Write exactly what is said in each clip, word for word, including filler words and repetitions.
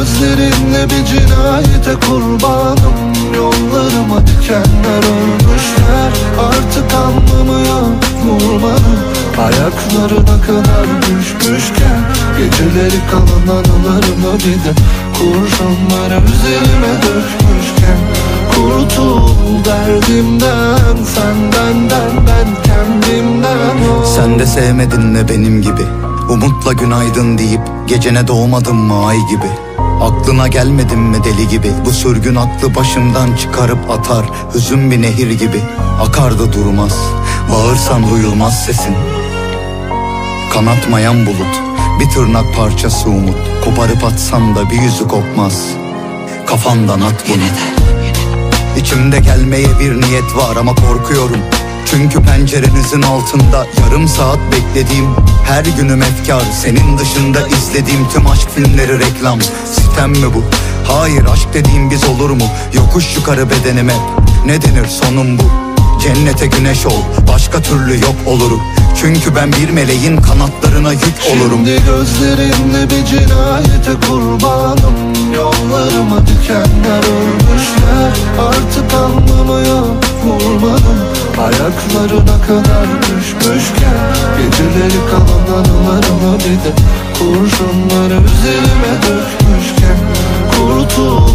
gözlerinle bir cinayete kurbanım. Yollarıma dikenler örmüşler, artık anlamı yok vurmanın. Ayaklarına kadar düşmüşken, geceleri kalan anılarımı bir de kurşunları üzerime dökmüşken, kurtul derdimden, sen benden, ben kendimden. Oh. Sen de sevmedin mi benim gibi, umutla günaydın deyip gecene doğmadın mı ay gibi? Aklına gelmedin mi deli gibi, bu sürgün aklı başımdan çıkarıp atar. Hüzün bir nehir gibi akar da durmaz, bağırsan duyulmaz sesin. Kanatmayan bulut, bir tırnak parçası umut, koparıp atsan da bir yüzü kopmaz. Kafandan at bunu. İçimde gelmeye bir niyet var ama korkuyorum. Çünkü pencerenizin altında yarım saat beklediğim her günüm efkar. Senin dışında izlediğim tüm aşk filmleri reklam. Sitem mi bu? Hayır, aşk dediğim biz olur mu? Yokuş yukarı bedenim hep, ne denir sonum bu? Cennete güneş ol, başka türlü yok olurum. Çünkü ben bir meleğin kanatlarına yük olurum. Şimdi gözlerinle bir cinayete kurbanım. Yollarıma dikenler örmüşler, artık anlamı yok vurmanın. Ayaklarına kadar düşmüşken, geceleri kalan anılarımı bir de kurşunları üzerime dökmüşken, kurtul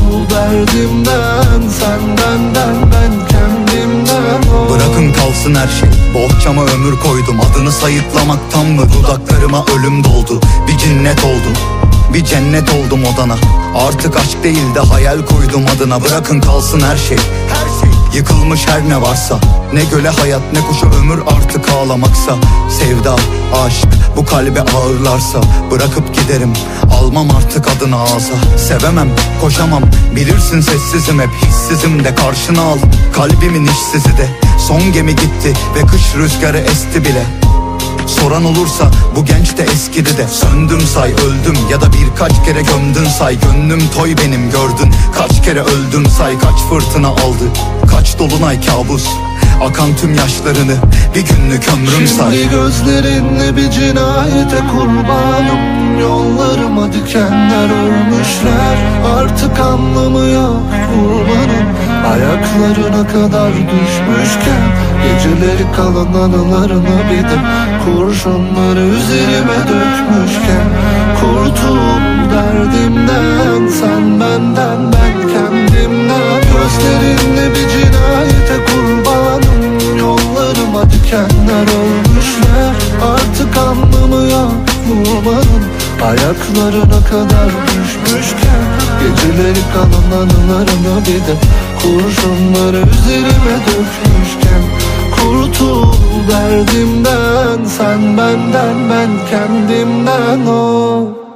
derdimden, sen benden, ben kendimden. Oh. Bırakın kalsın her şey, bohçama ömür koydum. Adını sayıklamaktan mı dudaklarıma ölüm doldu? Bir cinnet oldum, bir cennet oldum odana. Artık aşk değil de hayal koydum adına. Bırakın kalsın her şey, her şey. Yıkılmış her ne varsa, ne göle hayat ne kuşa ömür artık ağlamaksa. Sevda, aşk bu kalbe ağırlarsa bırakıp giderim, almam artık adını ağza. Sevemem, koşamam, bilirsin sessizim hep, hissizim de karşına al. Kalbimin işsizi de, son gemi gitti ve kış rüzgarı esti bile. Soran olursa bu genç de eskidi de, söndüm say öldüm ya da birkaç kere gömdün say. Gönlüm toy benim gördün, kaç kere öldüm say. Kaç fırtına aldı, kaç dolunay kabus, akan tüm yaşlarını bir günlük ömrüm say. Şimdi gözlerinle bir cinayete kurbanım. Yollarıma dikenler örmüşler, artık anlamı yok vurmanın. Ayaklarına kadar düşmüşken, geceleri kalan anılarını bir de kurşunları üzerime dökmüşken, kurtul derdimden, sen benden, ben kendimden. Gözlerinle bir cinayete kurbanım. Yollarıma dikenler örmüşler, artık anlamı yok vurmanın. Ayaklarına kadar düşmüşken, geceleri kalan anılarını bir de kurşunları üzerime dökmüşken, kurtul derdimden, sen benden, ben kendimden. Oh.